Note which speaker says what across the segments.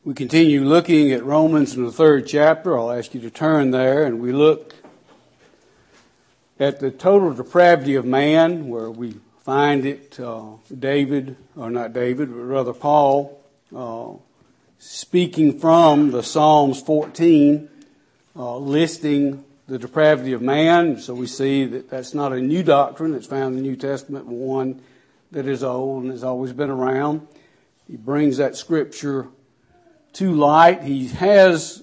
Speaker 1: We continue looking at Romans in the 3rd chapter. I'll ask you to turn there, and we look at the total depravity of man, where we find it Paul speaking from the Psalms 14, listing the depravity of man. So we see that that's not a new doctrine that's found in the New Testament, but one that is old and has always been around. He brings that scripture to light. He has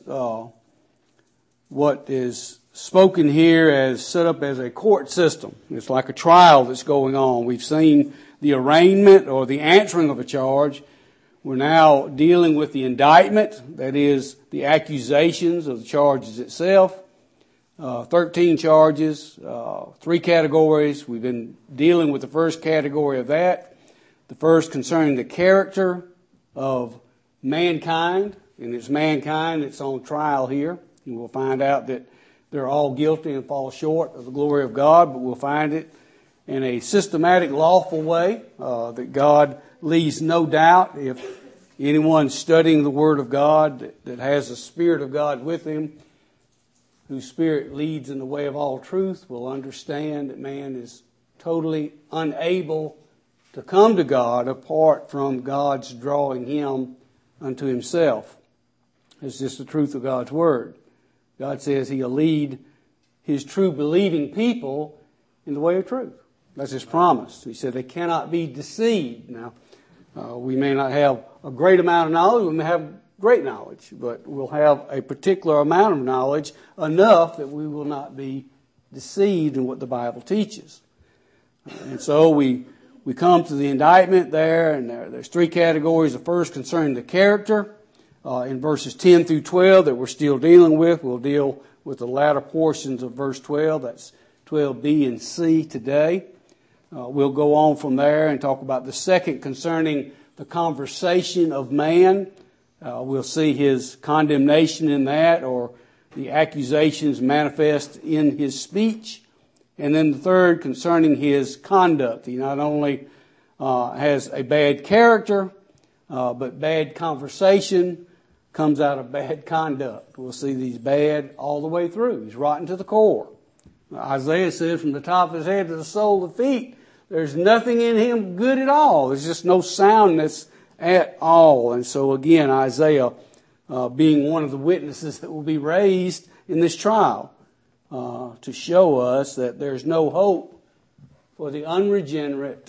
Speaker 1: what is spoken here as set up as a court system. It's like a trial that's going on. We've seen the arraignment or the answering of a charge. We're now dealing with the indictment, that is, the accusations of the charges itself. 13 charges, 3 categories. We've been dealing with the first category of that. The first concerning the character of mankind, and it's mankind that's on trial here. And we'll find out that they're all guilty and fall short of the glory of God, but we'll find it in a systematic, lawful way that God leaves no doubt. If anyone studying the Word of God that has the Spirit of God with him, whose Spirit leads in the way of all truth, will understand that man is totally unable to come to God apart from God's drawing him unto himself. It's just the truth of God's Word. God says He'll lead His true believing people in the way of truth. That's His promise. He said they cannot be deceived. Now, we may not have a great amount of knowledge, we may have great knowledge, but we'll have a particular amount of knowledge, enough that we will not be deceived in what the Bible teaches. And so we come to the indictment there, and there's 3 categories. The first concerning the character. In verses 10 through 12 that we're still dealing with. We'll deal with the latter portions of verse 12. That's 12b and c today. We'll go on from there and talk about the second concerning the conversation of man. We'll see his condemnation in that, or the accusations manifest in his speech. And then the third concerning his conduct. He not only has a bad character, but bad conversation comes out of bad conduct. We'll see these bad all the way through. He's rotten to the core. Isaiah said from the top of his head to the sole of the feet, there's nothing in him good at all. There's just no soundness at all. And so again, Isaiah being one of the witnesses that will be raised in this trial to show us that there's no hope for the unregenerate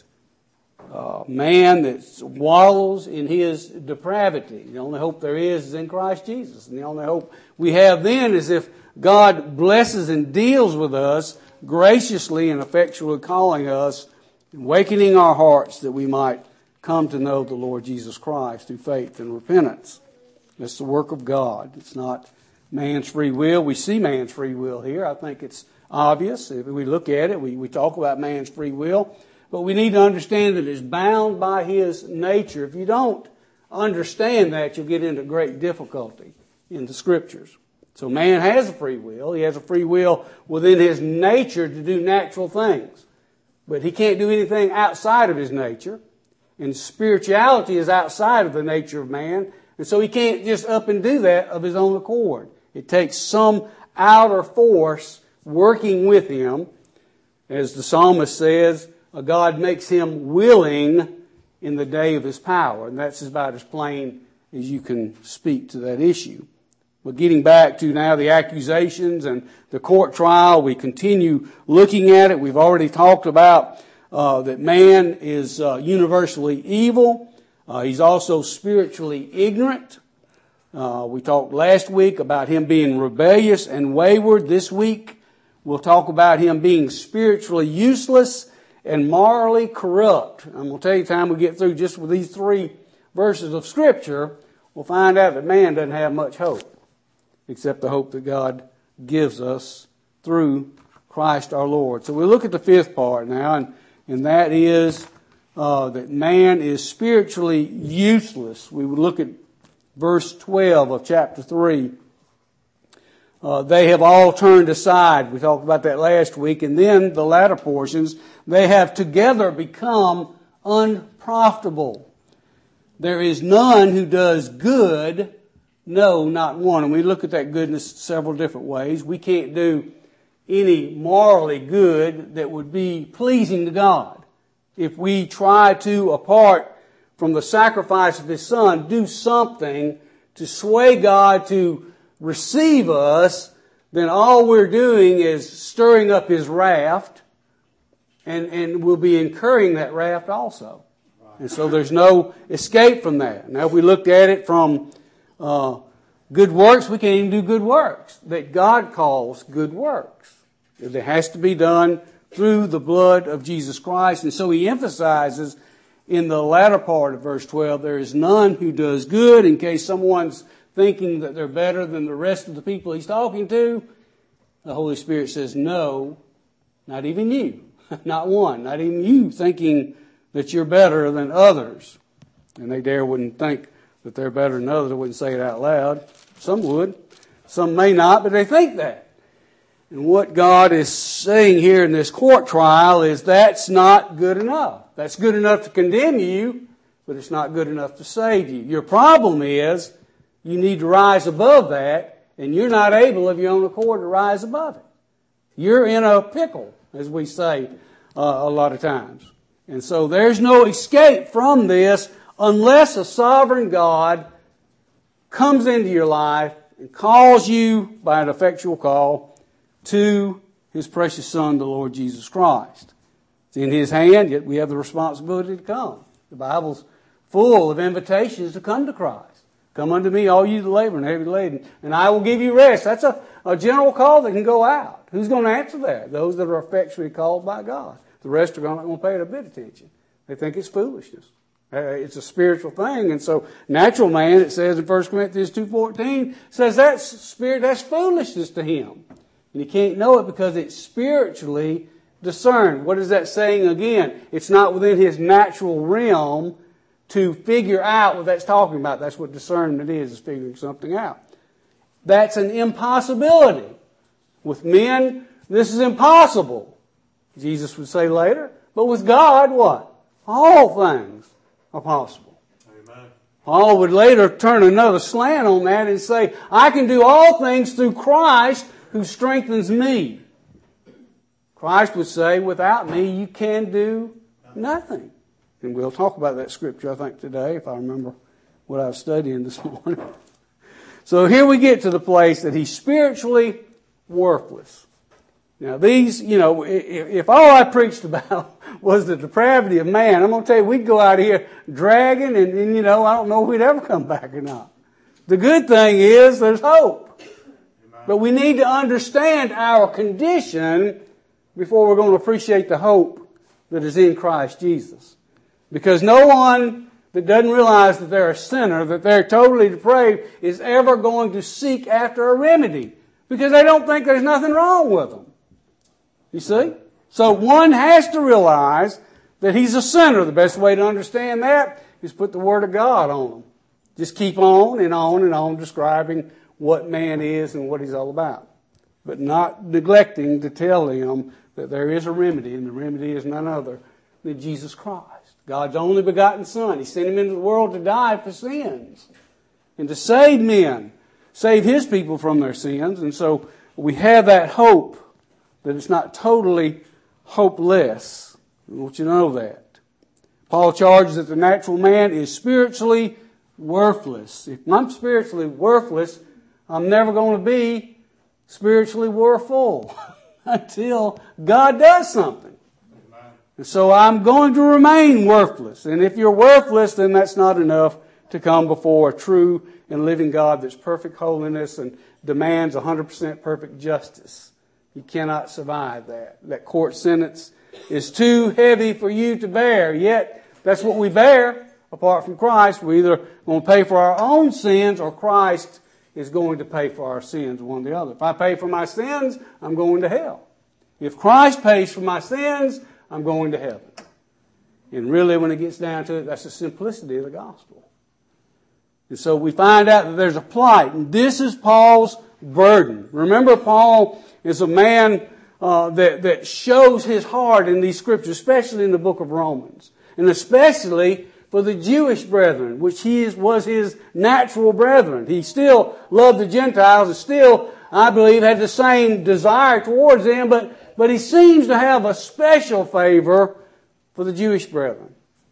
Speaker 1: man that wallows in his depravity. The only hope there is in Christ Jesus. And the only hope we have then is if God blesses and deals with us graciously and effectually calling us and awakening our hearts that we might come to know the Lord Jesus Christ through faith and repentance. That's the work of God. It's not man's free will. We see man's free will here. I think it's obvious. If we look at it, we talk about man's free will. But we need to understand that it's bound by his nature. If you don't understand that, you'll get into great difficulty in the Scriptures. So man has a free will. He has a free will within his nature to do natural things. But he can't do anything outside of his nature. And spirituality is outside of the nature of man. And so he can't just up and do that of his own accord. It takes some outer force working with him. As the psalmist says, God makes him willing in the day of his power. And that's about as plain as you can speak to that issue. But getting back to now the accusations and the court trial, we continue looking at it. We've already talked about that man is universally evil. He's also spiritually ignorant. We talked last week about him being rebellious and wayward. This week we'll talk about him being spiritually useless and morally corrupt. I'm going to tell you, time we get through just with these 3 verses of Scripture, we'll find out that man doesn't have much hope, except the hope that God gives us through Christ our Lord. So we'll look at the 5th part now, and that is that man is spiritually useless. We would look at verse 12 of chapter 3. They have all turned aside. We talked about that last week. And then the latter portions, they have together become unprofitable. There is none who does good, No, not one. And we look at that goodness several different ways. We can't do any morally good that would be pleasing to God. If we try to, apart from the sacrifice of His Son, do something to sway God to receive us, then all we're doing is stirring up His wrath, and we'll be incurring that wrath also. And so there's no escape from that. Now if we looked at it from good works, we can't even do good works that God calls good works. It has to be done through the blood of Jesus Christ. And so he emphasizes in the latter part of verse 12, there is none who does good, in case someone's thinking that they're better than the rest of the people he's talking to. The Holy Spirit says, no, not even you. Not one. Not even you thinking that you're better than others. And they wouldn't think that they're better than others. They wouldn't say it out loud. Some would. Some may not, but they think that. And what God is saying here in this court trial is that's not good enough. That's good enough to condemn you, but it's not good enough to save you. Your problem is you need to rise above that, and you're not able of your own accord to rise above it. You're in a pickle, as we say a lot of times. And so there's no escape from this unless a sovereign God comes into your life and calls you by an effectual call to His precious Son, the Lord Jesus Christ. It's in His hand, yet we have the responsibility to come. The Bible's full of invitations to come to Christ. Come unto me, all you that labor and heavy laden, and I will give you rest. That's a general call that can go out. Who's going to answer that? Those that are effectually called by God. The rest are not going to pay it a bit of attention. They think it's foolishness. It's a spiritual thing. And so natural man, it says in 1 Corinthians 2:14, says that's foolishness to him. And he can't know it because it's spiritually discerned. What is that saying again? It's not within his natural realm to figure out what that's talking about. That's what discernment is figuring something out. That's an impossibility. With men, this is impossible. Jesus would say later. But with God, what? All things are possible. Amen. Paul would later turn another slant on that and say, I can do all things through Christ who strengthens me. Christ would say, without me, you can do nothing. And we'll talk about that scripture, I think, today, if I remember what I was studying this morning. So here we get to the place that he's spiritually worthless. Now these, if all I preached about was the depravity of man, I'm going to tell you, we'd go out here dragging and I don't know if we'd ever come back or not. The good thing is there's hope. But we need to understand our condition before we're going to appreciate the hope that is in Christ Jesus. Because no one that doesn't realize that they're a sinner, that they're totally depraved, is ever going to seek after a remedy. Because they don't think there's nothing wrong with them. You see? So one has to realize that he's a sinner. The best way to understand that is put the Word of God on them. Just keep on and on and on describing what man is and what he's all about. But not neglecting to tell them that there is a remedy, and the remedy is none other than Jesus Christ. God's only begotten Son. He sent Him into the world to die for sins and to save men, save His people from their sins. And so we have that hope that it's not totally hopeless. I want you to know that. Paul charges that the natural man is spiritually worthless. If I'm spiritually worthless, I'm never going to be spiritually worthful until God does something. And so I'm going to remain worthless. And if you're worthless, then that's not enough to come before a true and living God that's perfect holiness and demands 100% perfect justice. You cannot survive that. That court sentence is too heavy for you to bear. Yet, that's what we bear apart from Christ. We're either going to pay for our own sins or Christ is going to pay for our sins, one or the other. If I pay for my sins, I'm going to hell. If Christ pays for my sins, I'm going to heaven. And really, when it gets down to it, that's the simplicity of the gospel. And so we find out that there's a plight, and this is Paul's burden. Remember, Paul is a man that shows his heart in these scriptures, especially in the book of Romans, and especially for the Jewish brethren, which was his natural brethren. He still loved the Gentiles and still, I believe, had the same desire towards them, but he seems to have a special favor for the Jewish brethren.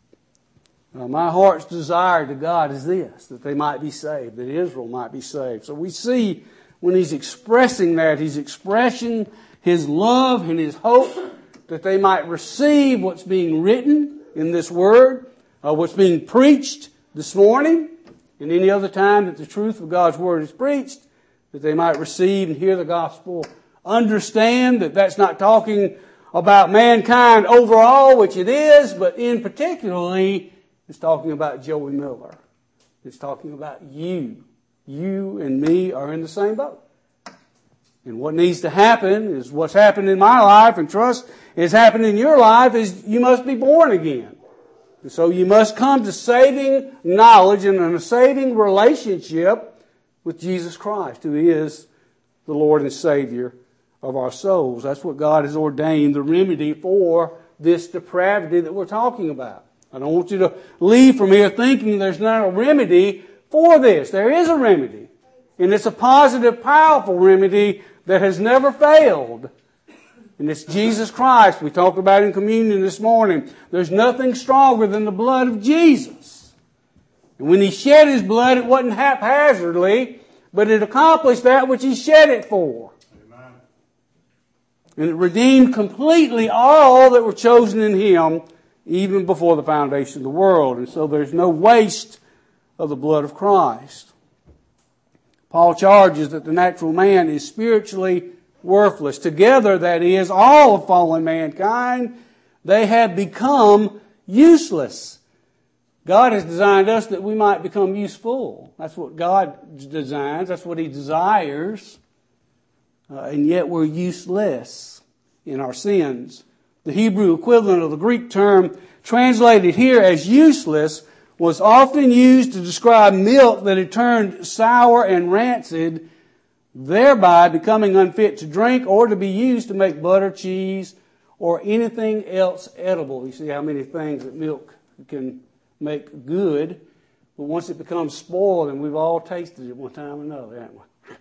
Speaker 1: My heart's desire to God is this, that they might be saved, that Israel might be saved. So we see when he's expressing that, he's expressing his love and his hope that they might receive what's being written in this word, what's being preached this morning, and any other time that the truth of God's word is preached, that they might receive and hear the gospel, understand that that's not talking about mankind overall, which it is, but in particularly, it's talking about Joey Miller. It's talking about you. You and me are in the same boat. And what needs to happen is what's happened in my life, and trust is happening in your life, is you must be born again. And so you must come to saving knowledge and a saving relationship with Jesus Christ, who is the Lord and Savior of our souls. That's what God has ordained, the remedy for this depravity that we're talking about. I don't want you to leave from here thinking there's not a remedy for this. There is a remedy. And it's a positive, powerful remedy that has never failed. And it's Jesus Christ. We talked about in communion this morning. There's nothing stronger than the blood of Jesus. And when he shed his blood, it wasn't haphazardly, but it accomplished that which he shed it for. Amen. And it redeemed completely all that were chosen in him, even before the foundation of the world. And so there's no waste of the blood of Christ. Paul charges that the natural man is spiritually worthless. Together, that is, all of fallen mankind, they have become useless. God has designed us that we might become useful. That's what God designs. That's what he desires. And yet we're useless in our sins. The Hebrew equivalent of the Greek term translated here as useless was often used to describe milk that had turned sour and rancid, thereby becoming unfit to drink or to be used to make butter, cheese, or anything else edible. You see how many things that milk can make good, but once it becomes spoiled, and we've all tasted it one time or another, haven't we?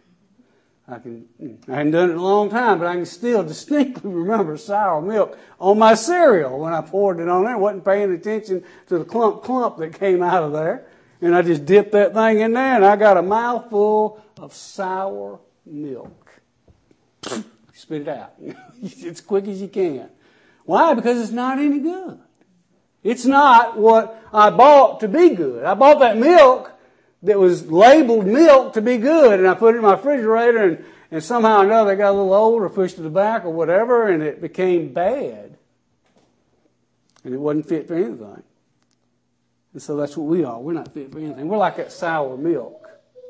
Speaker 1: I hadn't done it in a long time, but I can still distinctly remember sour milk on my cereal when I poured it on there. I wasn't paying attention to the clump that came out of there. And I just dipped that thing in there and I got a mouthful of sour milk. Spit it out. As quick as you can. Why? Because it's not any good. It's not what I bought to be good. I bought that milk that was labeled milk to be good, and I put it in my refrigerator, and somehow or another it got a little old or pushed to the back or whatever, and it became bad. And it wasn't fit for anything. And so that's what we are. We're not fit for anything. We're like that sour milk.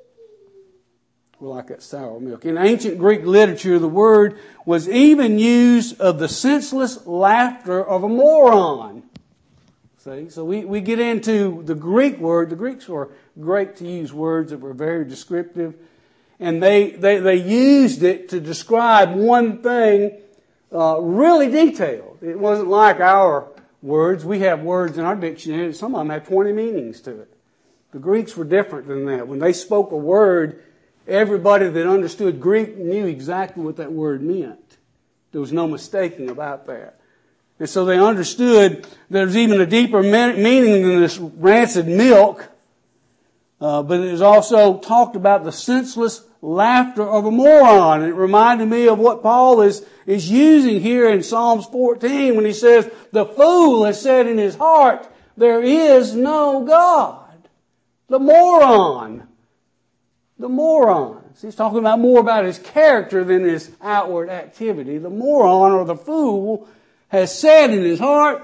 Speaker 1: We're like that sour milk. In ancient Greek literature, the word was even used of the senseless laughter of a moron. See? So we get into the Greek word. The Greeks were great to use words that were very descriptive. And they used it to describe one thing really detailed. It wasn't like our words. We have words in our dictionary. Some of them have 20 meanings to it. The Greeks were different than that. When they spoke a word, everybody that understood Greek knew exactly what that word meant. There was no mistaking about that. And so they understood there's even a deeper meaning than this rancid milk. But it is also talked about the senseless laughter of a moron. And it reminded me of what Paul is using here in Psalms 14 when he says, the fool has said in his heart, there is no God. The moron. The moron. See, he's talking about more about his character than his outward activity. The moron or the fool has said in his heart,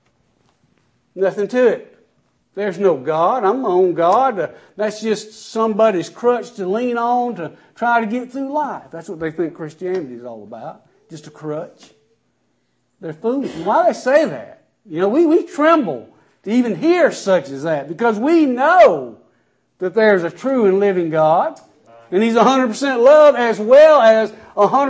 Speaker 1: nothing to it. There's no God. I'm my own God. That's just somebody's crutch to lean on to try to get through life. That's what they think Christianity is all about. Just a crutch. They're fools. Why do they say that? You know, we tremble to even hear such as that because we know that there's a true and living God. And He's 100% love as well as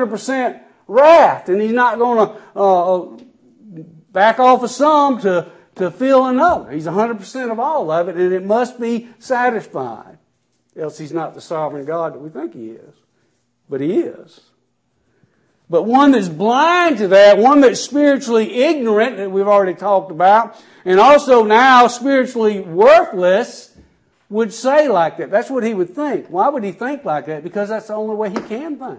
Speaker 1: 100% wrath. And He's not going to back off of some to to fill another. He's 100% of all of it, and it must be satisfied. Else he's not the sovereign God that we think he is. But he is. But one that's blind to that, one that's spiritually ignorant, that we've already talked about, and also now spiritually worthless, would say like that. That's what he would think. Why would he think like that? Because that's the only way he can think.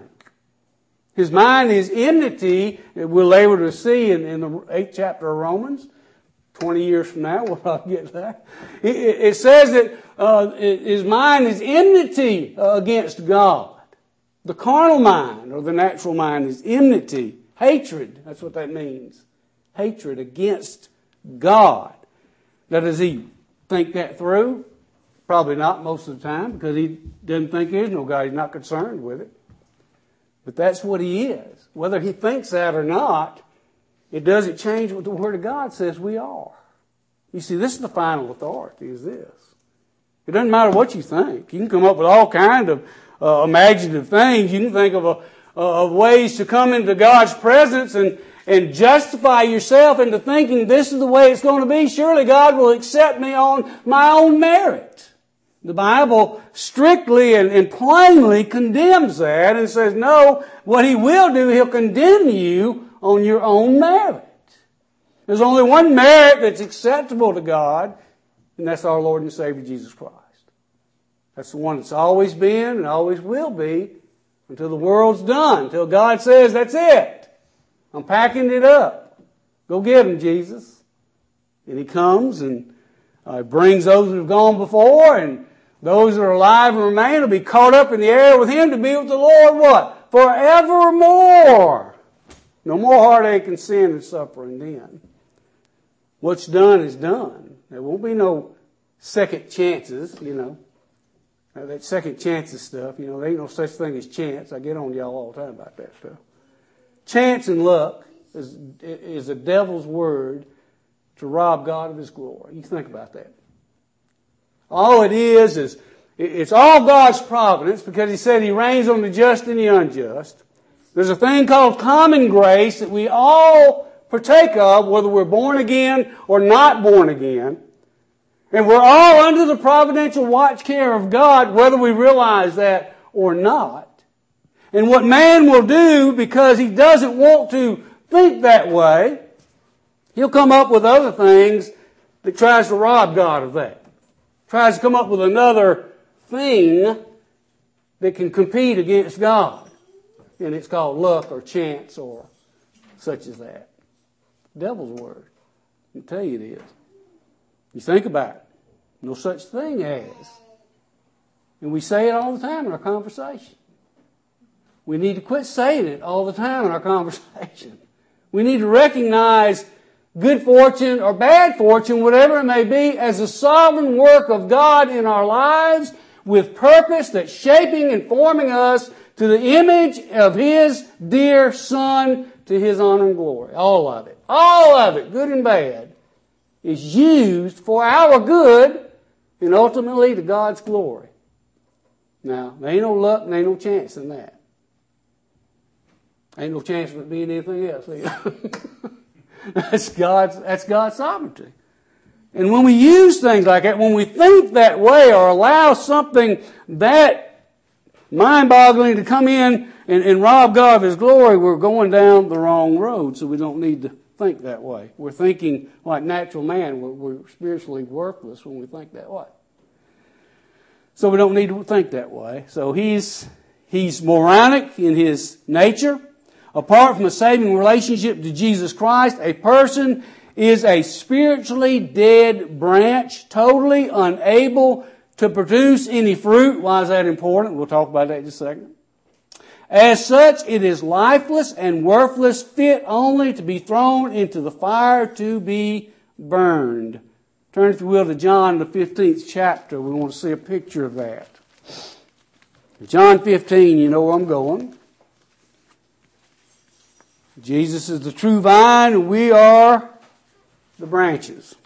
Speaker 1: His mind is enmity, that we'll be able to see in the 8th chapter of Romans. 20 years from now, we'll probably get there. It says that his mind is enmity against God. The carnal mind, or the natural mind, is enmity, hatred. That's what that means. Hatred against God. Now, does he think that through? Probably not most of the time, because he doesn't think there is no God. He's not concerned with it. But that's what he is. Whether he thinks that or not, it doesn't change what the Word of God says we are. You see, this is the final authority, is this. It doesn't matter what you think. You can come up with all kinds of imaginative things. You can think of ways to come into God's presence and justify yourself into thinking this is the way it's going to be. Surely God will accept me on my own merit. The Bible strictly and plainly condemns that and says, no, what He will do, He'll condemn you on your own merit. There's only one merit that's acceptable to God, and that's our Lord and Savior Jesus Christ. That's the one that's always been and always will be until the world's done, until God says, that's it. I'm packing it up. Go get Him, Jesus. And He comes and brings those that have gone before, and those that are alive and remain will be caught up in the air with Him to be with the Lord, what? Forevermore. No more heartache and sin and suffering then. What's done is done. There won't be no second chances, That second chances stuff, there ain't no such thing as chance. I get on y'all all the time about that stuff. Chance and luck is the devil's word to rob God of His glory. You think about that. All it is it's all God's providence, because He said He reigns on the just and the unjust. There's a thing called common grace that we all partake of, whether we're born again or not born again. And we're all under the providential watch care of God, whether we realize that or not. And what man will do, because he doesn't want to think that way, he'll come up with other things that tries to rob God of that. Tries to come up with another thing that can compete against God. And it's called luck or chance or such as that. Devil's word. I tell you it is. You think about it. No such thing as. And we say it all the time in our conversation. We need to quit saying it all the time in our conversation. We need to recognize good fortune or bad fortune, whatever it may be, as a sovereign work of God in our lives with purpose that's shaping and forming us to the image of His dear Son, to His honor and glory. All of it, good and bad, is used for our good and ultimately to God's glory. Now, there ain't no luck and there ain't no chance in that. Ain't no chance of it being anything else. That's God's sovereignty. And when we use things like that, when we think that way or allow something that mind-boggling to come in and rob God of His glory, we're going down the wrong road, so we don't need to think that way. We're thinking like natural man. We're spiritually worthless when we think that way. So we don't need to think that way. So he's moronic in his nature. Apart from a saving relationship to Jesus Christ, a person is a spiritually dead branch, totally unable to produce any fruit. Why is that important? We'll talk about that in just a second. As such, it is lifeless and worthless, fit only to be thrown into the fire to be burned. Turn, if you will, to John, the 15th chapter. We want to see a picture of that. John 15, you know where I'm going. Jesus is the true vine, and we are the branches.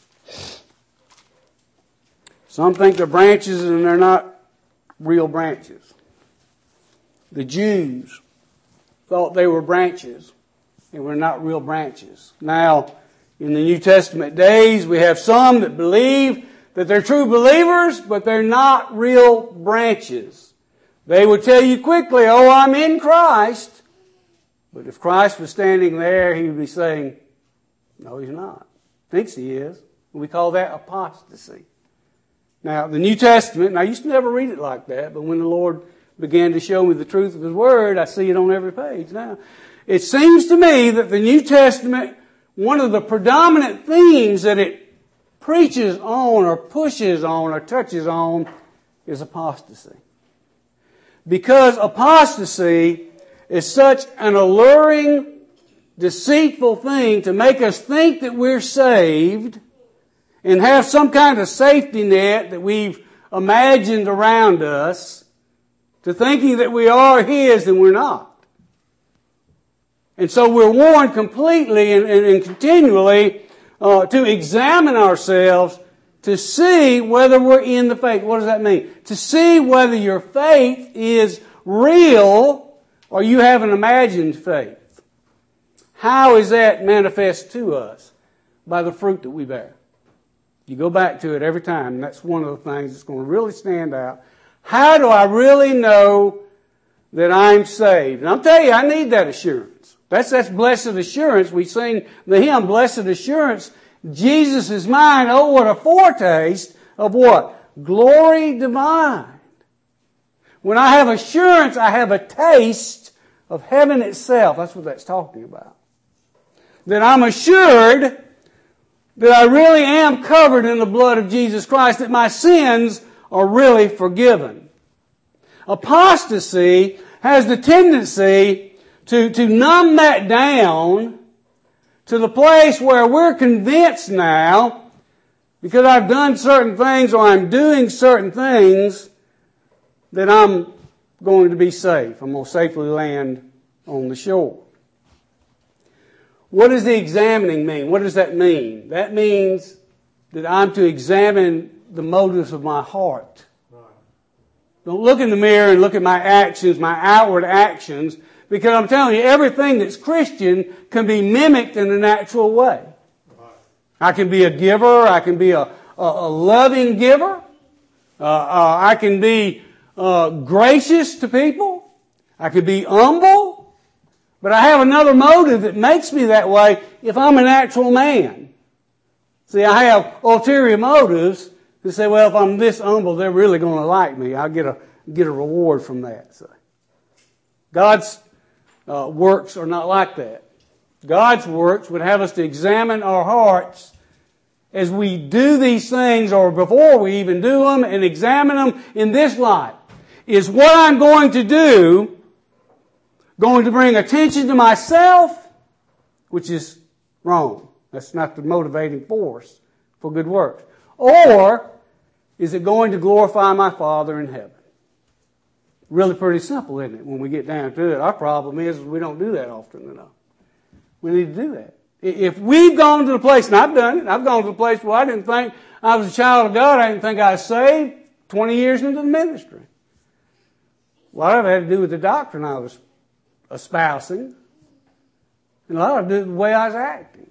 Speaker 1: Some think they're branches, and they're not real branches. The Jews thought they were branches and were not real branches. Now, In the New Testament days, we have some that believe that they're true believers, but they're not real branches. They would tell you quickly, oh, I'm in Christ. But if Christ was standing there, he would be saying, no, he's not. Thinks he is. We call that apostasy. Now, the New Testament, and I used to never read it like that, but when the Lord began to show me the truth of His Word, I see it on every page now. It seems to me that the New Testament, one of the predominant themes that it preaches on or pushes on or touches on is apostasy. Because apostasy is such an alluring, deceitful thing to make us think that we're saved and have some kind of safety net that we've imagined around us, to thinking that we are His and we're not. And so we're warned completely and continually to examine ourselves to see whether we're in the faith. What does that mean? To see whether your faith is real or you have an imagined faith. How is that manifest to us? By the fruit that we bear. You go back to it every time, and that's one of the things that's going to really stand out. How do I really know that I'm saved? And I'll tell you, I need that assurance. That's blessed assurance. We sing the hymn, Blessed Assurance, Jesus is mine. Oh, what a foretaste of what? Glory divine. When I have assurance, I have a taste of heaven itself. That's what that's talking about. That I'm assured that I really am covered in the blood of Jesus Christ, that my sins are really forgiven. Apostasy has the tendency to numb that down to the place where we're convinced now, because I've done certain things or I'm doing certain things, that I'm going to be safe. I'm going to safely land on the shore. What does the examining mean? What does that mean? That means that I'm to examine the motives of my heart. Don't look in the mirror and look at my actions, my outward actions, because I'm telling you, everything that's Christian can be mimicked in a natural way. I can be a giver. I can be a loving giver. I can be gracious to people. I can be humble. But I have another motive that makes me that way if I'm a natural man. See, I have ulterior motives to say, well, if I'm this humble, they're really going to like me. I'll get a reward from that. So God's works are not like that. God's works would have us to examine our hearts as we do these things or before we even do them, and examine them in this light. Is what I'm going to do going to bring attention to myself, which is wrong? That's not the motivating force for good works. Or is it going to glorify my Father in heaven? Really pretty simple, isn't it, when we get down to it? Our problem is we don't do that often enough. We need to do that. If we've gone to the place, and I've done it, I've gone to the place where I didn't think I was a child of God, I didn't think I was saved, 20 years into the ministry. A lot of it had to do with the doctrine I was espousing, and a lot of it had to do with the way I was acting.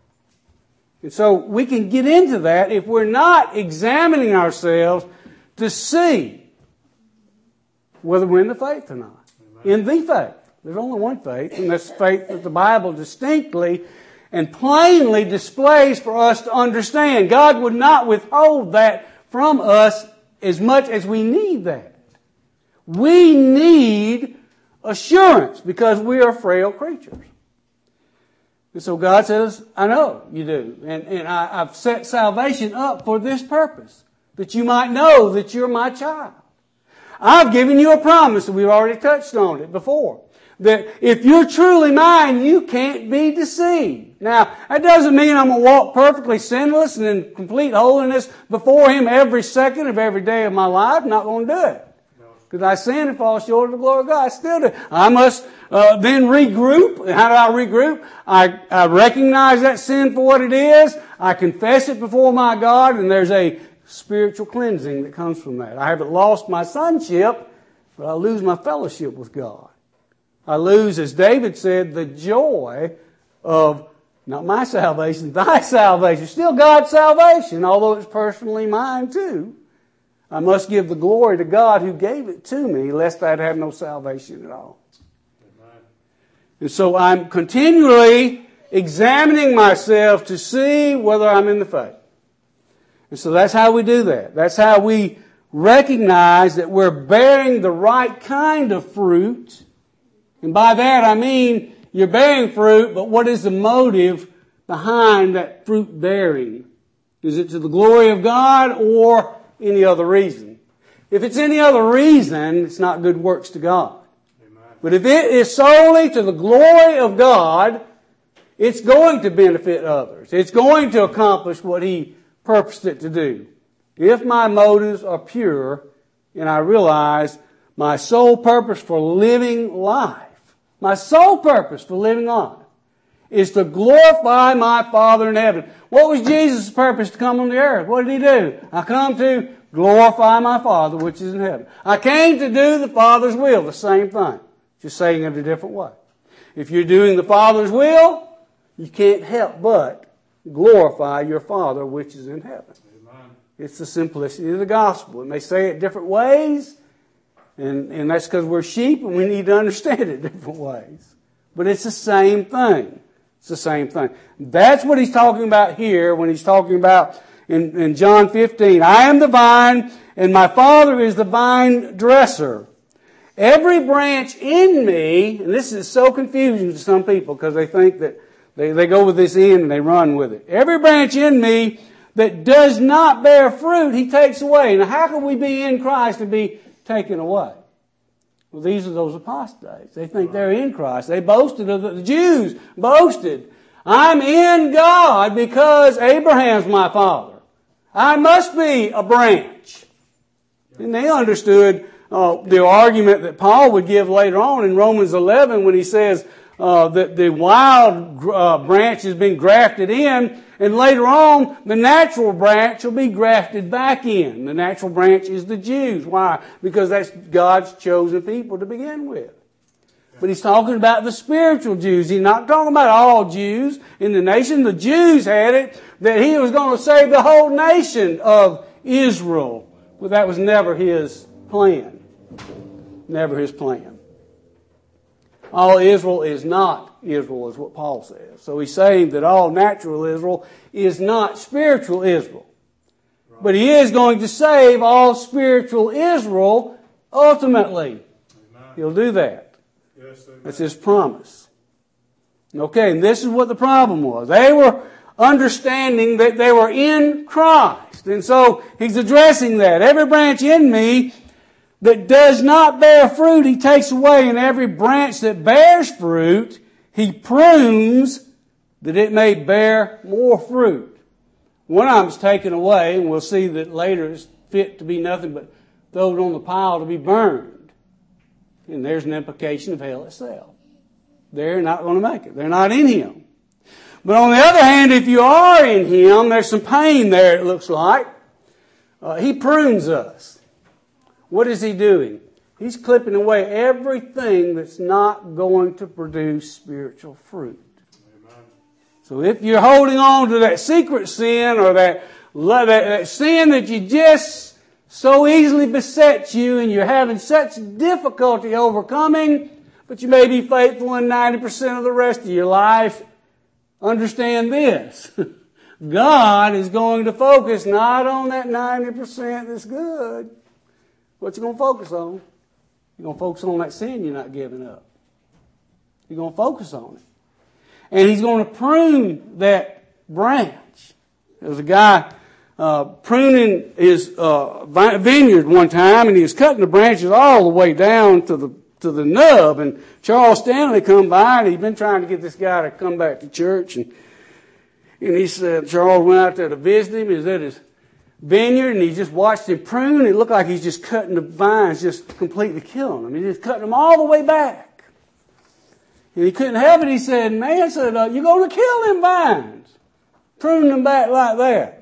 Speaker 1: And so we can get into that if we're not examining ourselves to see whether we're in the faith or not. Amen. In the faith. There's only one faith, and that's faith that the Bible distinctly and plainly displays for us to understand. God would not withhold that from us as much as we need that. We need assurance because we are frail creatures. And so God says, I know you do. And I've set salvation up for this purpose, that you might know that you're my child. I've given you a promise, and we've already touched on it before, that if you're truly mine, you can't be deceived. Now, that doesn't mean I'm going to walk perfectly sinless and in complete holiness before Him every second of every day of my life. I'm not going to do it. Because I sin and fall short of the glory of God. I still do. I must then regroup. How do I regroup? I recognize that sin for what it is. I confess it before my God, and there's a spiritual cleansing that comes from that. I haven't lost my sonship, but I lose my fellowship with God. I lose, as David said, the joy of Not my salvation, thy salvation. Still God's salvation, although it's personally mine too. I must give the glory to God who gave it to me, lest I'd have no salvation at all. Amen. And so I'm continually examining myself to see whether I'm in the faith. And so that's how we do that. That's how we recognize that we're bearing the right kind of fruit. And by that I mean you're bearing fruit, but what is the motive behind that fruit bearing? Is it to the glory of God or any other reason? If it's any other reason, it's not good works to God. Amen. But if it is solely to the glory of God, it's going to benefit others. It's going to accomplish what He purposed it to do. If my motives are pure and I realize my sole purpose for living life, my sole purpose for living life is to glorify my Father in heaven. What was Jesus' purpose to come on the earth? What did He do? I come to glorify my Father which is in heaven. I came to do the Father's will, the same thing, just saying it a different way. If you're doing the Father's will, you can't help but glorify your Father which is in heaven. Amen. It's the simplicity of the gospel. It may say it different ways, and that's because we're sheep and we need to understand it different ways. But it's the same thing. It's the same thing. That's what He's talking about here when He's talking about in John 15. I am the vine and my Father is the vine dresser. Every branch in me, and this is so confusing to some people because they think that they go with this in and they run with it. Every branch in me that does not bear fruit, He takes away. Now how can we be in Christ and be taken away? Well, these are those apostates. They think they're in Christ. They boasted the Jews boasted, I'm in God because Abraham's my father. I must be a branch. And they understood the argument that Paul would give later on in Romans 11 when he says that the wild branch has been grafted in, and later on the natural branch will be grafted back in. The natural branch is the Jews. Why? Because that's God's chosen people to begin with. But He's talking about the spiritual Jews. He's not talking about all Jews in the nation. The Jews had it that He was going to save the whole nation of Israel. But that was never His plan. Never His plan. All Israel is not Israel, is what Paul says. So he's saying that all natural Israel is not spiritual Israel. Right. But He is going to save all spiritual Israel ultimately. Amen. He'll do that. Yes, that's His promise. Okay, and this is what the problem was. They were understanding that they were in Christ. And so He's addressing that. Every branch in me that does not bear fruit, He takes away. And every branch that bears fruit, He prunes that it may bear more fruit. One of them is taken away, and we'll see that later it's fit to be nothing but thrown on the pile to be burned. And there's an implication of hell itself. They're not going to make it. They're not in Him. But on the other hand, if you are in Him, there's some pain there, it looks like. He prunes us. What is He doing? He's clipping away everything that's not going to produce spiritual fruit. Amen. So if you're holding on to that secret sin or that sin that you just so easily besets you and you're having such difficulty overcoming, but you may be faithful in 90% of the rest of your life, understand this. God is going to focus not on that 90% that's good. What you going to focus on? You're going to focus on that sin you're not giving up. You're going to focus on it. And He's going to prune that branch. There was a guy pruning his vineyard one time, and he was cutting the branches all the way down to the nub. And Charles Stanley come by, and he'd been trying to get this guy to come back to church. And he said, Charles went out there to visit him. He was at his vineyard, and he just watched him prune. It looked like he's just cutting the vines, just completely killing them. He's just cutting them all the way back. And he couldn't help it. He said, man, you're going to kill them vines. Pruning them back like that.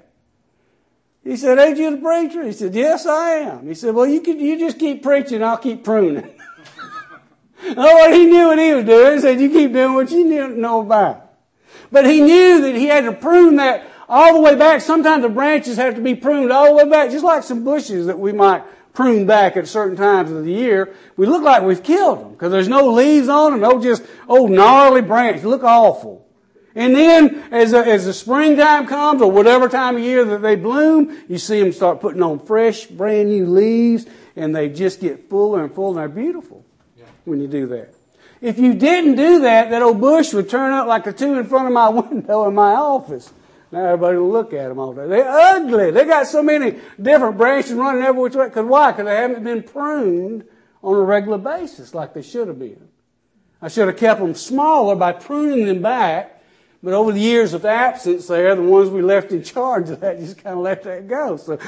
Speaker 1: He said, ain't you the preacher? He said, yes, I am. He said, well, you just keep preaching, I'll keep pruning. Oh, he knew what he was doing. He said, you keep doing what you know about. But he knew that he had to prune that all the way back. Sometimes the branches have to be pruned all the way back, just like some bushes that we might prune back at certain times of the year. We look like we've killed them because there's no leaves on them, no just old gnarly branches. They look awful. And then as the springtime comes or whatever time of year that they bloom, you see them start putting on fresh, brand new leaves, and they just get fuller and fuller, and they're beautiful when you do that. If you didn't do that, that old bush would turn up like the two in front of my window in my office. Now everybody will look at them all day. They're ugly. They got so many different branches running every which way. Because why? Because they haven't been pruned on a regular basis like they should have been. I should have kept them smaller by pruning them back. But over the years of absence there, the ones we left in charge of that just kind of let that go. So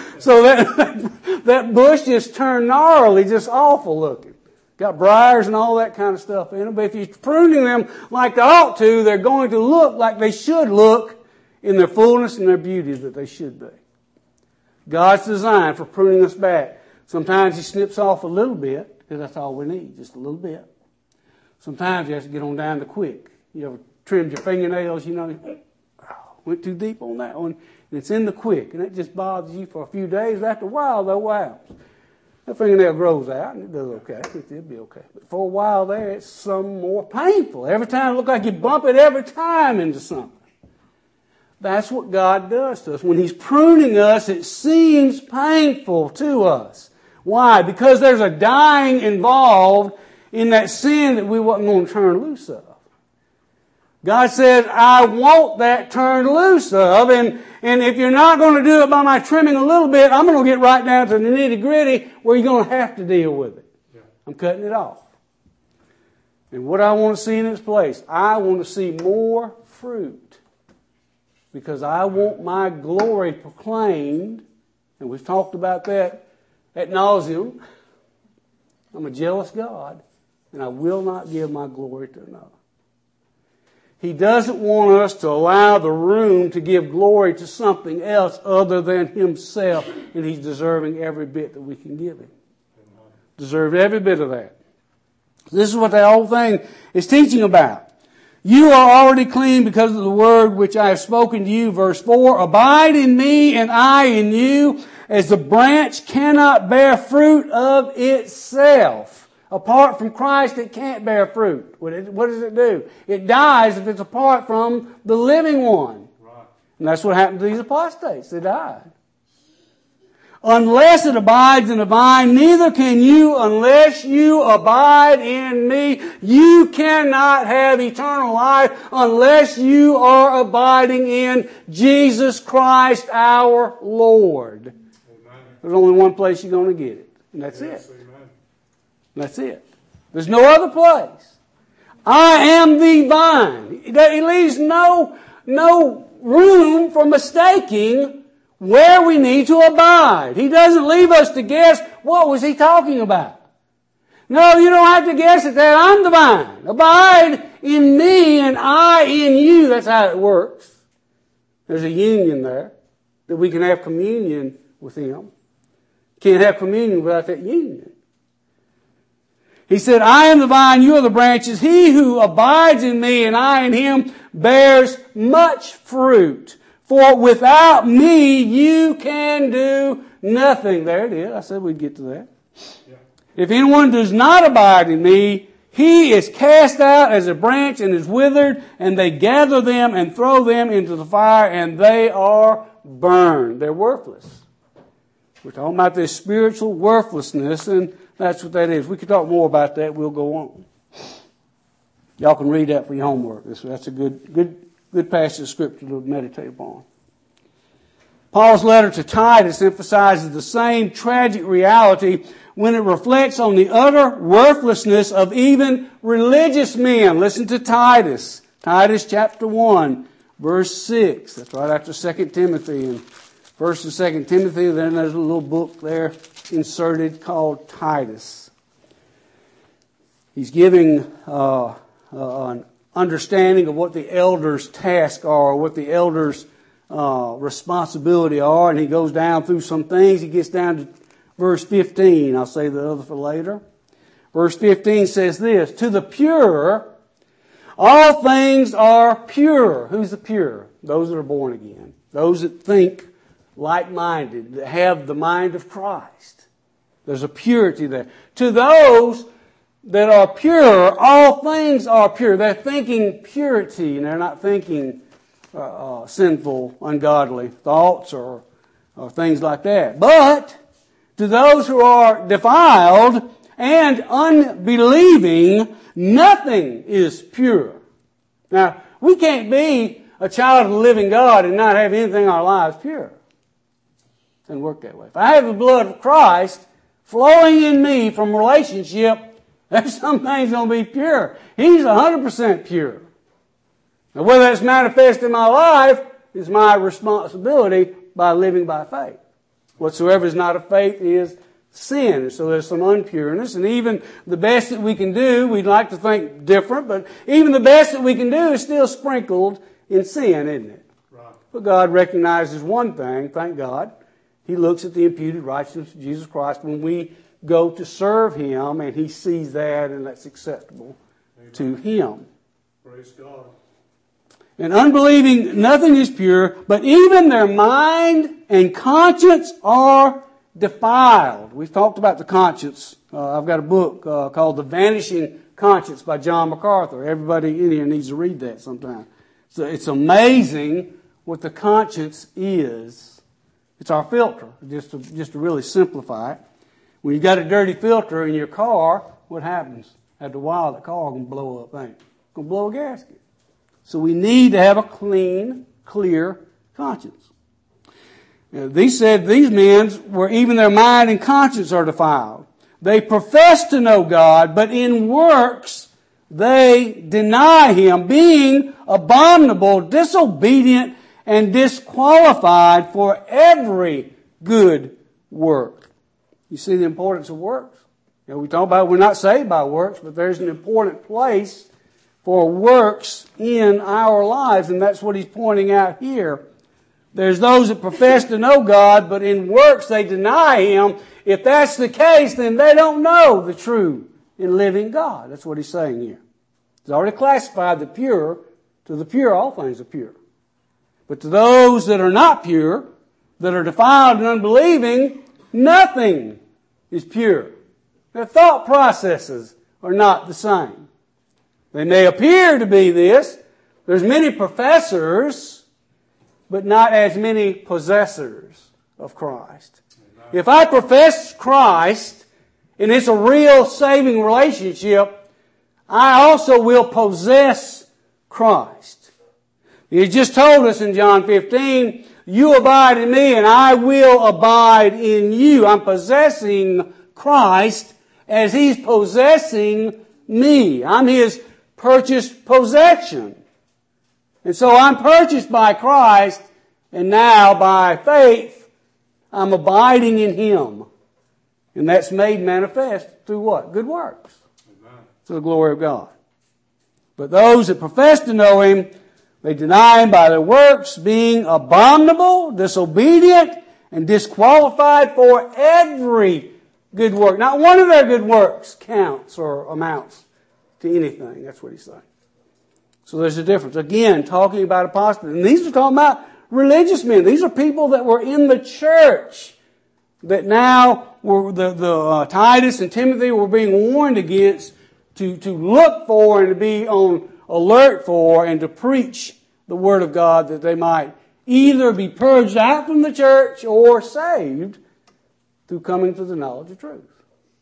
Speaker 1: that bush just turned gnarly, just awful looking. Got briars and all that kind of stuff in them. But if you're pruning them like they ought to, they're going to look like they should look in their fullness and their beauty that they should be. God's design for pruning us back. Sometimes He snips off a little bit, because that's all we need, just a little bit. Sometimes you have to get on down to quick. You ever trimmed your fingernails, went too deep on that one, and it's in the quick, and it just bothers you for a few days. After a while, though, wow, that fingernail grows out, and it does okay. It'll be okay. But for a while there, it's some more painful. Every time it looks like you bump it every time into something. That's what God does to us. When He's pruning us, it seems painful to us. Why? Because there's a dying involved in that sin that we wasn't going to turn loose of. God says, I want that turned loose of, and if you're not going to do it by my trimming a little bit, I'm going to get right down to the nitty-gritty where you're going to have to deal with it. Yeah. I'm cutting it off. And what I want to see in its place, I want to see more fruit. Because I want my glory proclaimed, and we've talked about that ad nauseum. I'm a jealous God, and I will not give my glory to another. He doesn't want us to allow the room to give glory to something else other than Himself, and He's deserving every bit that we can give Him. Deserve every bit of that. This is what the whole thing is teaching about. You are already clean because of the word which I have spoken to you. Verse 4, abide in me and I in you, as the branch cannot bear fruit of itself. Apart from Christ, it can't bear fruit. What does it do? It dies if it's apart from the living one. Right. And that's what happened to these apostates. They died. Unless it abides in the vine, neither can you unless you abide in me. You cannot have eternal life unless you are abiding in Jesus Christ our Lord. Amen. There's only one place you're going to get it, and that's it. Amen. That's it. There's no other place. I am the vine. He leaves no room for mistaking where we need to abide. He doesn't leave us to guess what was He talking about. No, you don't have to guess at that. I'm the vine. Abide in me and I in you. That's how it works. There's a union there that we can have communion with Him. Can't have communion without that union. He said, I am the vine, you are the branches. He who abides in me and I in him bears much fruit. For without me you can do nothing. There it is. I said we'd get to that. Yeah. If anyone does not abide in me, he is cast out as a branch and is withered, and they gather them and throw them into the fire, and they are burned. They're worthless. We're talking about this spiritual worthlessness, and that's what that is. We could talk more about that. We'll go on. Y'all can read that for your homework. That's a good passage of Scripture to meditate upon. Paul's letter to Titus emphasizes the same tragic reality when it reflects on the utter worthlessness of even religious men. Listen to Titus. Titus chapter 1, verse 6. That's right after 2 Timothy. And 1st and 2nd Timothy, then there's a little book there inserted called Titus. He's giving an understanding of what the elders' tasks are, what the elders' responsibility are, and he goes down through some things. He gets down to verse 15. I'll save the other for later. Verse 15 says this, to the pure, All things are pure. Who's the pure? Those that are born again. Those that think like-minded, that have the mind of Christ. There's a purity there. To those that are pure, all things are pure. They're thinking purity, and they're not thinking sinful, ungodly thoughts or things like that. But to those who are defiled and unbelieving, nothing is pure. Now, we can't be a child of the living God and not have anything in our lives pure. It doesn't work that way. If I have the blood of Christ flowing in me from relationship, there's some things going to be pure. He's 100% pure. Now, whether that's manifest in my life is my responsibility by living by faith. Whatsoever is not of faith is sin. And so there's some unpureness. And even the best that we can do, we'd like to think different, but even the best that we can do is still sprinkled in sin, isn't it? Right. But God recognizes one thing, thank God. He looks at the imputed righteousness of Jesus Christ when we go to serve Him, and He sees that, and that's acceptable to Him.
Speaker 2: Praise God.
Speaker 1: And unbelieving, nothing is pure, but even their mind and conscience are defiled. We've talked about the conscience. I've got a book called The Vanishing Conscience by John MacArthur. Everybody in here needs to read that sometime. So it's amazing what the conscience is. It's our filter, just to really simplify it. When you got a dirty filter in your car, what happens? After a while, the car going to blow up, ain't it? It's going to blow a gasket. So we need to have a clean, clear conscience. These men were even their mind and conscience are defiled. They profess to know God, but in works they deny Him, being abominable, disobedient, and disqualified for every good work. You see the importance of works? We talk about we're not saved by works, but there's an important place for works in our lives, and that's what he's pointing out here. There's those that profess to know God, but in works they deny Him. If that's the case, then they don't know the true and living God. That's what he's saying here. He's already classified the pure. To the pure, all things are pure. But to those that are not pure, that are defiled and unbelieving, nothing is pure. Their thought processes are not the same. They may appear to be this. There's many professors, but not as many possessors of Christ. If I profess Christ, and it's a real saving relationship, I also will possess Christ. He just told us in John 15, you abide in me and I will abide in you. I'm possessing Christ as He's possessing me. I'm His purchased possession. And so I'm purchased by Christ, and now by faith, I'm abiding in Him. And that's made manifest through what? Good works. Amen. To the glory of God. But those that profess to know Him, they deny Him by their works, being abominable, disobedient, and disqualified for every good work. Not one of their good works counts or amounts to anything. That's what he's saying. So there's a difference. Again, talking about apostasy. And these are talking about religious men. These are people that were in the church that now were the Titus and Timothy were being warned against to look for and to be on alert for and to preach the Word of God, that they might either be purged out from the church or saved through coming to the knowledge of truth.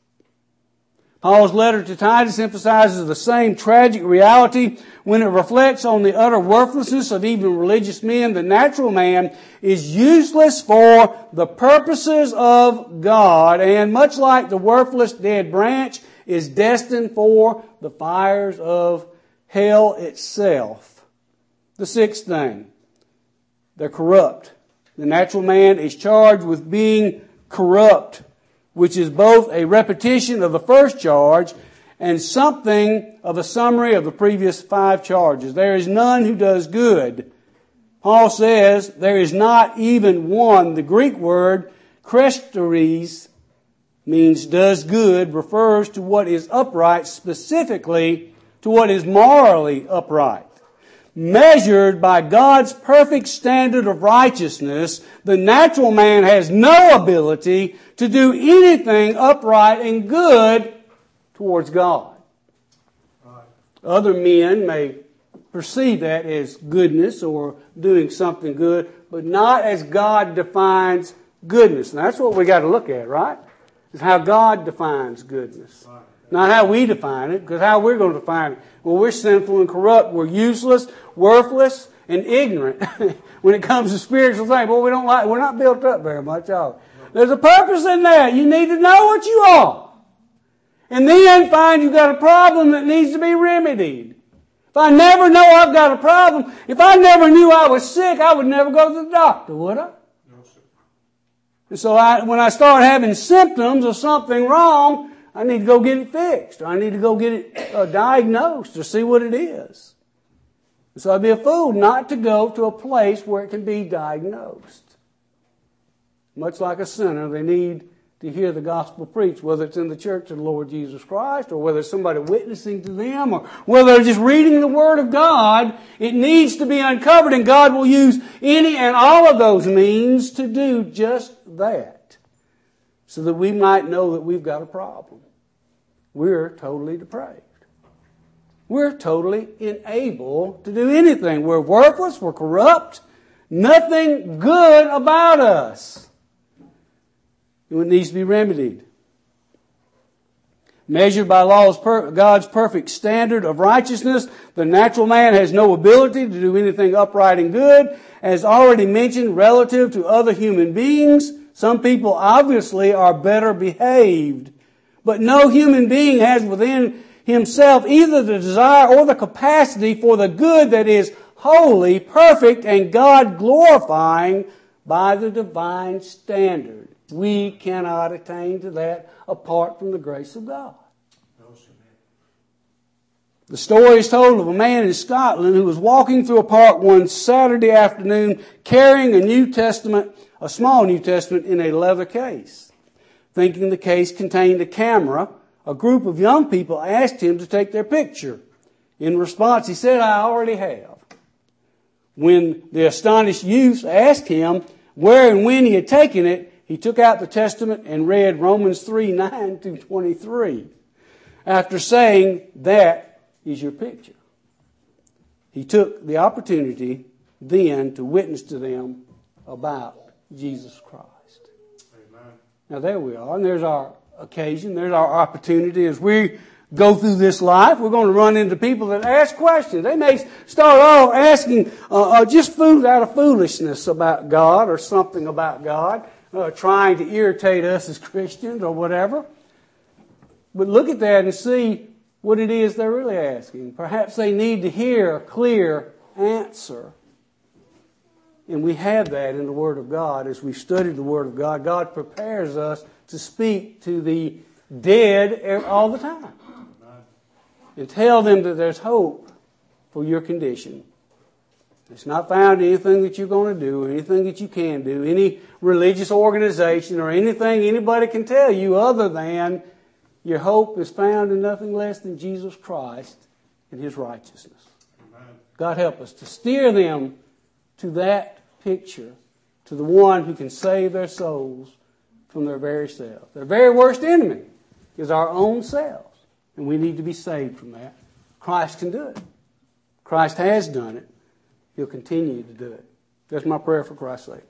Speaker 1: Paul's letter to Titus emphasizes the same tragic reality when it reflects on the utter worthlessness of even religious men. The natural man is useless for the purposes of God, and much like the worthless dead branch, is destined for the fires of hell itself. The sixth thing, they're corrupt. The natural man is charged with being corrupt, which is both a repetition of the first charge and something of a summary of the previous 5 charges. There is none who does good. Paul says there is not even one. The Greek word chrestories means does good, refers to what is upright, specifically to what is morally upright. Measured by God's perfect standard of righteousness, the natural man has no ability to do anything upright and good towards God. Right. Other men may perceive that as goodness or doing something good, but not as God defines goodness. And that's what we got to look at, right? Is how God defines goodness. Right. Not how we define it, because how we're going to define it. Well, we're sinful and corrupt. We're useless, worthless, and ignorant when it comes to spiritual things. Well, we're not built up very much, are we? There's a purpose in that. You need to know what you are. And then find you've got a problem that needs to be remedied. If I never know I've got a problem, if I never knew I was sick, I would never go to the doctor, would I? No, sir. And so when I start having symptoms of something wrong, I need to go get it fixed. Or I need to go get it diagnosed to see what it is. And so I'd be a fool not to go to a place where it can be diagnosed. Much like a sinner, they need to hear the gospel preached, whether it's in the church of the Lord Jesus Christ, or whether it's somebody witnessing to them, or whether they're just reading the Word of God. It needs to be uncovered, and God will use any and all of those means to do just that, so that we might know that we've got a problem. We're totally depraved. We're totally unable to do anything. We're worthless, we're corrupt, nothing good about us. It needs to be remedied. Measured by God's perfect standard of righteousness, the natural man has no ability to do anything upright and good. As already mentioned, relative to other human beings, some people obviously are better behaved. But no human being has within himself either the desire or the capacity for the good that is holy, perfect, and God-glorifying by the divine standard. We cannot attain to that apart from the grace of God. The story is told of a man in Scotland who was walking through a park one Saturday afternoon carrying a small New Testament in a leather case. Thinking the case contained a camera, a group of young people asked him to take their picture. In response, he said, "I already have." When the astonished youth asked him where and when he had taken it, he took out the Testament and read Romans 3:9-23. After saying, "That is your picture," he took the opportunity then to witness to them about Jesus Christ. Amen. Now there we are, and there's our occasion, there's our opportunity. As we go through this life, we're going to run into people that ask questions. They may start off asking just out of foolishness about God or something about God, trying to irritate us as Christians or whatever. But look at that and see what it is they're really asking. Perhaps they need to hear a clear answer. And we have that in the Word of God. As we've studied the Word of God, God prepares us to speak to the dead all the time. And tell them that there's hope for your condition. It's not found in anything that you're going to do, or anything that you can do, any religious organization, or anything anybody can tell you other than your hope is found in nothing less than Jesus Christ and His righteousness. Amen. God help us to steer them to that picture, to the one who can save their souls from their very selves. Their very worst enemy is our own selves. And we need to be saved from that. Christ can do it. Christ has done it. He'll continue to do it. That's my prayer for Christ's sake.